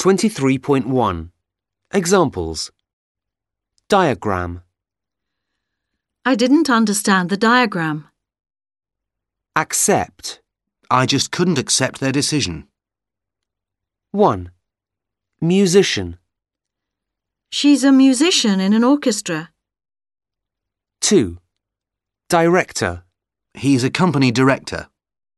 23.1 Examples. Diagram. I didn't understand the diagram. Accept. I just couldn't accept their decision. 1. Musician. She's a musician in an orchestra. 2. Director. He's a company director.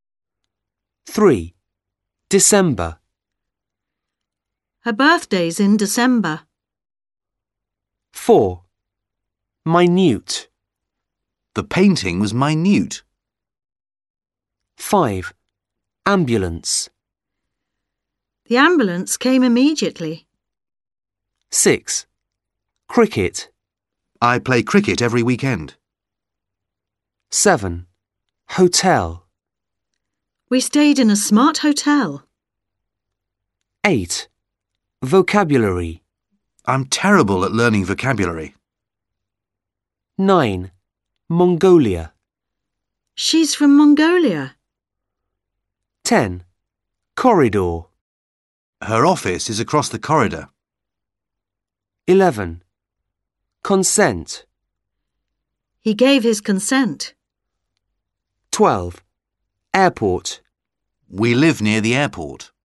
3. December. Her birthday's in December. 4. Minute. The painting was minute. 5. Ambulance. The ambulance came immediately. 6. Cricket. I play cricket every weekend. 7. Hotel. We stayed in a smart hotel. 8. Vocabulary. I'm terrible at learning vocabulary. 9. Mongolia. She's from Mongolia. 10. Corridor. Her office is across the corridor. 11. Consent. He gave his consent. 12. Airport. We live near the airport.